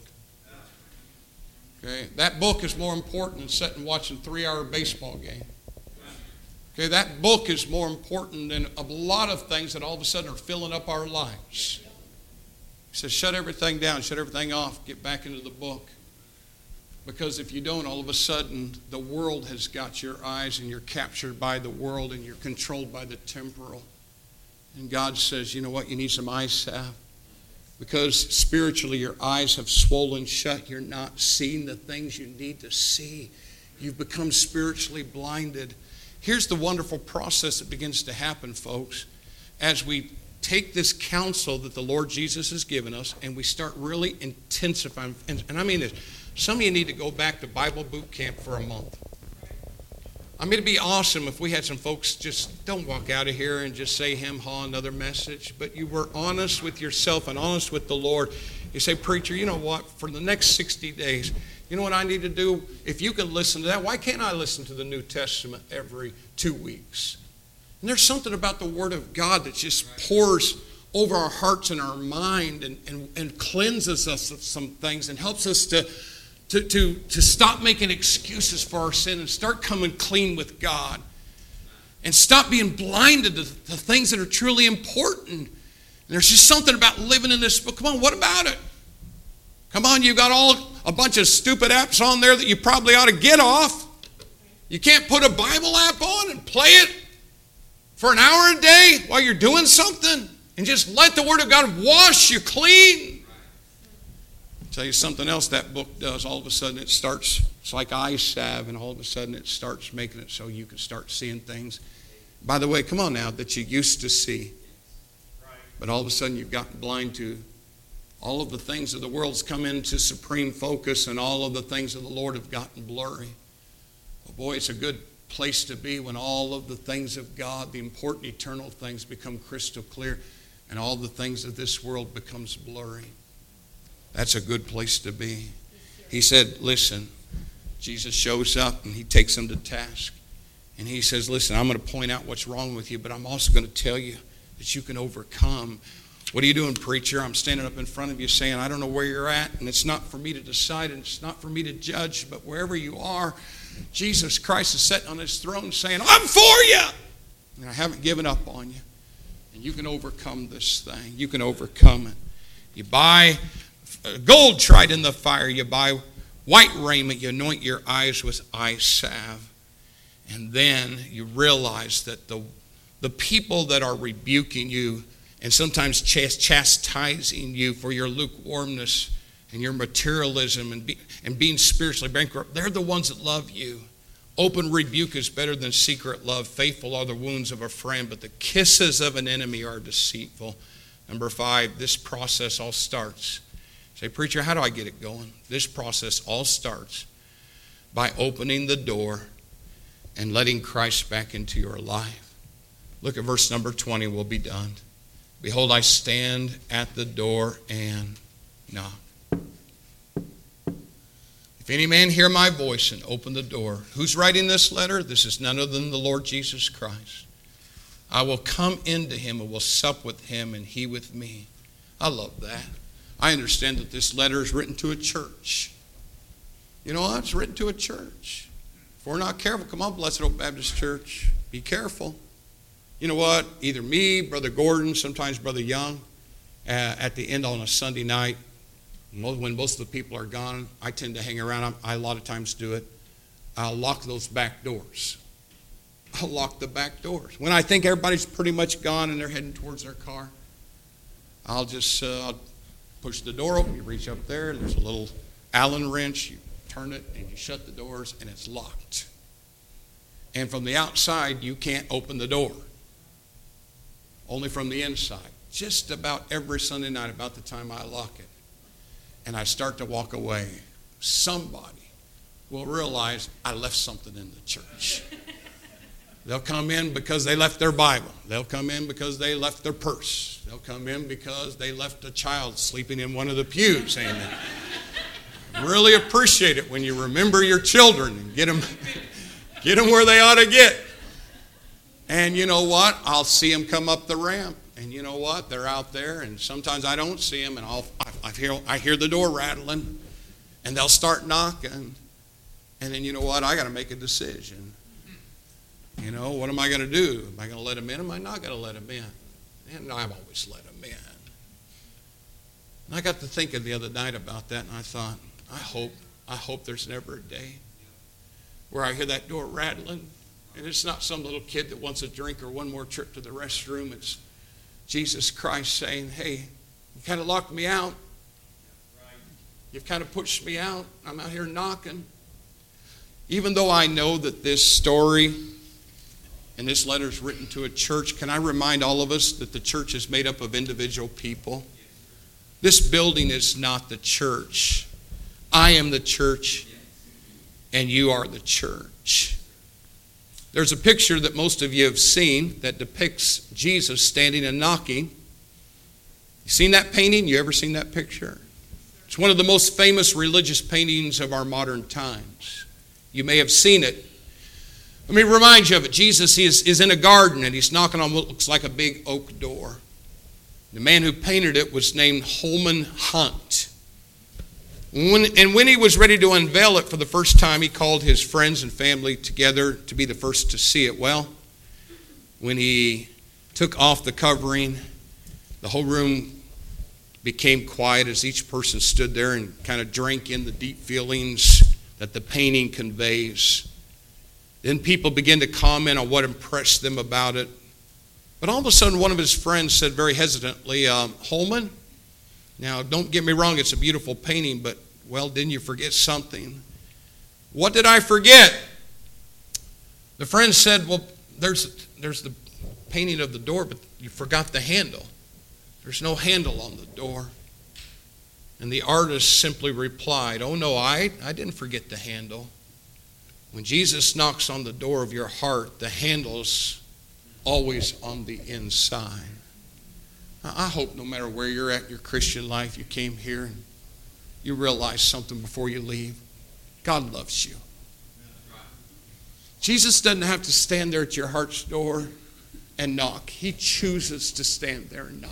Okay? That book is more important than sitting and watching a 3-hour baseball game. Okay? That book is more important than a lot of things that all of a sudden are filling up our lives. He says, shut everything down, shut everything off, get back into the book. Because if you don't, all of a sudden, the world has got your eyes, and you're captured by the world, and you're controlled by the temporal. And God says, you know what, you need some eye salve. Because spiritually, your eyes have swollen shut. You're not seeing the things you need to see. You've become spiritually blinded. Here's the wonderful process that begins to happen, folks. As we take this counsel that the Lord Jesus has given us, and we start really intensifying, and I mean this, some of you need to go back to Bible boot camp for a month. I mean, it'd be awesome if we had some folks just don't walk out of here and just say hem-haw another message, but you were honest with yourself and honest with the Lord. You say, preacher, you know what? For the next 60 days, you know what I need to do? If you can listen to that, why can't I listen to the New Testament every 2 weeks? And there's something about the Word of God that just pours over our hearts and our mind and cleanses us of some things and helps us to stop making excuses for our sin and start coming clean with God. And stop being blinded to the things that are truly important. And there's just something about living in this book. Come on, what about it? Come on, you've got a bunch of stupid apps on there that you probably ought to get off. You can't put a Bible app on and play it for an hour a day while you're doing something and just let the Word of God wash you clean. I'll tell you something else that book does. All of a sudden it starts, it's like eye salve, and all of a sudden it starts making it so you can start seeing things. By the way, come on now, that you used to see. But all of a sudden you've gotten blind to. All of the things of the world's come into supreme focus, and all of the things of the Lord have gotten blurry. Well, boy, it's a good place to be when all of the things of God, the important eternal things, become crystal clear, and all the things of this world becomes blurry. That's a good place to be. He said, listen, Jesus shows up and he takes them to task. And he says, listen, I'm going to point out what's wrong with you, but I'm also going to tell you that you can overcome. What are you doing, preacher? I'm standing up in front of you saying, I don't know where you're at, and it's not for me to decide, and it's not for me to judge, but wherever you are, Jesus Christ is sitting on his throne saying, I'm for you, and I haven't given up on you. And you can overcome this thing. You can overcome it. You buy gold tried in the fire. You buy white raiment. You anoint your eyes with eye salve. And then you realize that the people that are rebuking you and sometimes chastising you for your lukewarmness and your materialism and being spiritually bankrupt, they're the ones that love you. Open rebuke is better than secret love. Faithful are the wounds of a friend, but the kisses of an enemy are deceitful. Number 5, this process all starts. Say, preacher, how do I get it going? This process all starts by opening the door and letting Christ back into your life. Look at verse number 20, we'll be done. Behold, I stand at the door and knock. If any man hear my voice and open the door. Who's writing this letter? This is none other than the Lord Jesus Christ. I will come into him and will sup with him and he with me. I love that. I understand that this letter is written to a church. You know what? It's written to a church. If we're not careful, come on, Blessed Hope Baptist Church, be careful. You know what? Either me, Brother Gordon, sometimes Brother Young, at the end on a Sunday night, when most of the people are gone, I tend to hang around. I a lot of times do it. I'll lock those back doors. I'll lock the back doors. When I think everybody's pretty much gone and they're heading towards their car, I'll just I'll push the door open. You reach up there, and there's a little Allen wrench. You turn it, and you shut the doors, and it's locked. And from the outside, you can't open the door. Only from the inside. Just about every Sunday night, about the time I lock it, and I start to walk away, somebody will realize I left something in the church. They'll come in because they left their Bible. They'll come in because they left their purse. They'll come in because they left a child sleeping in one of the pews. Amen. Really appreciate it when you remember your children and get them where they ought to get. And you know what? I'll see them come up the ramp. And you know what? They're out there, and sometimes I don't see them, and I hear the door rattling, and they'll start knocking. And then you know what? I got to make a decision. You know, what am I going to do? Am I going to let them in? Am I not going to let them in? And I've always let them in. And I got to thinking the other night about that, and I thought, I hope there's never a day where I hear that door rattling, and it's not some little kid that wants a drink or one more trip to the restroom. It's Jesus Christ saying, hey, you kind of locked me out. You've kind of pushed me out. I'm out here knocking. Even though I know that this story and this letter is written to a church, can I remind all of us that the church is made up of individual people? This building is not the church. I am the church, and you are the church. There's a picture that most of you have seen that depicts Jesus standing and knocking. You seen that painting? You ever seen that picture? It's one of the most famous religious paintings of our modern times. You may have seen it. Let me remind you of it. Jesus is in a garden, and he's knocking on what looks like a big oak door. The man who painted it was named Holman Hunt. And when he was ready to unveil it for the first time, he called his friends and family together to be the first to see it. Well, when he took off the covering, the whole room became quiet as each person stood there and kind of drank in the deep feelings that the painting conveys. Then people began to comment on what impressed them about it. But all of a sudden, one of his friends said very hesitantly, Holman, now don't get me wrong, it's a beautiful painting, but, well, didn't you forget something? What did I forget? The friend said, well, there's the painting of the door, but you forgot the handle. There's no handle on the door. And the artist simply replied, oh no, I didn't forget the handle. When Jesus knocks on the door of your heart, the handle's always on the inside. I hope no matter where you're at in your Christian life, you came here and you realize something before you leave. God loves you. Jesus doesn't have to stand there at your heart's door and knock. He chooses to stand there and knock.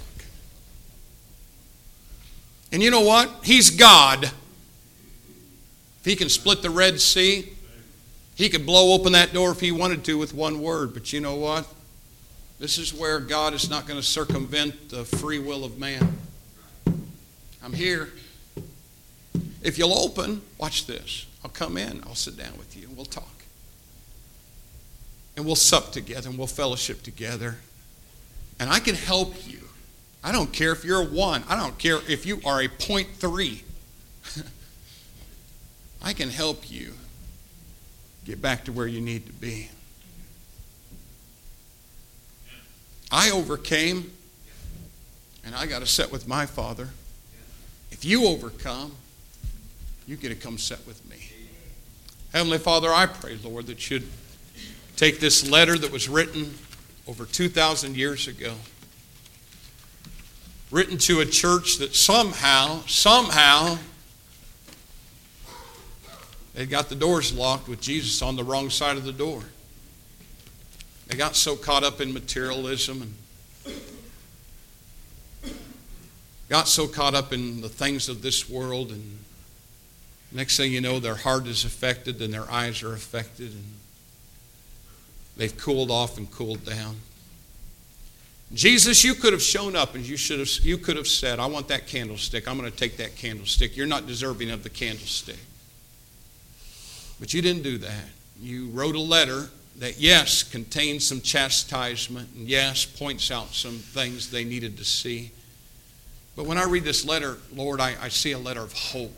And you know what? He's God. If he can split the Red Sea, he could blow open that door if he wanted to with one word. But you know what? This is where God is not going to circumvent the free will of man. I'm here. If you'll open, watch this. I'll come in. I'll sit down with you and we'll talk. And we'll sup together and we'll fellowship together. And I can help you. I don't care if you're a 1. I don't care if you are a 0.3. I can help you get back to where you need to be. I overcame, and I got to sit with my Father. If you overcome, you get to come sit with me. Heavenly Father, I pray, Lord, that you'd take this letter that was written over 2,000 years ago, written to a church that somehow, they got the doors locked with Jesus on the wrong side of the door. They got so caught up in materialism and got so caught up in the things of this world, and next thing you know, their heart is affected and their eyes are affected, and they've cooled off and cooled down. Jesus, you could have shown up and you could have said, I want that candlestick. I'm going to take that candlestick. You're not deserving of the candlestick. But you didn't do that. You wrote a letter that, yes, contains some chastisement and, yes, points out some things they needed to see. But when I read this letter, Lord, I see a letter of hope.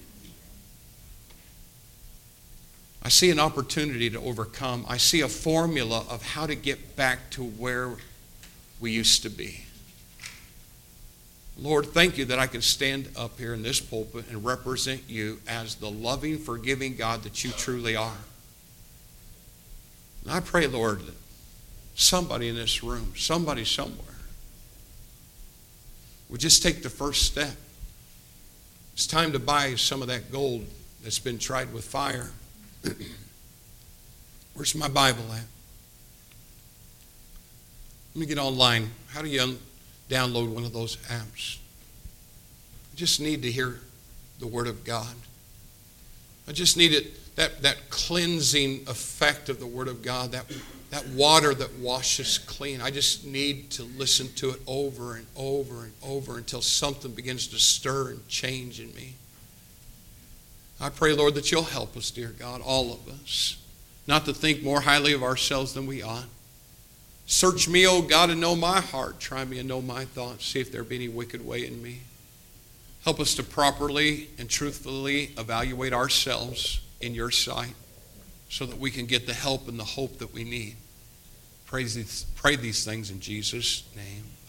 I see an opportunity to overcome. I see a formula of how to get back to where we used to be. Lord, thank you that I can stand up here in this pulpit and represent you as the loving, forgiving God that you truly are. And I pray, Lord, that somebody in this room, somebody somewhere, would just take the first step. It's time to buy some of that gold that's been tried with fire. Where's my Bible at? Let me get online. How do you download one of those apps? I just need to hear the Word of God. I just need it, that cleansing effect of the Word of God, that water that washes clean. I just need to listen to it over and over and over until something begins to stir and change in me. I pray, Lord, that you'll help us, dear God, all of us, not to think more highly of ourselves than we ought. Search me, O God, and know my heart. Try me and know my thoughts. See if there be any wicked way in me. Help us to properly and truthfully evaluate ourselves in your sight so that we can get the help and the hope that we need. Pray these things in Jesus' name.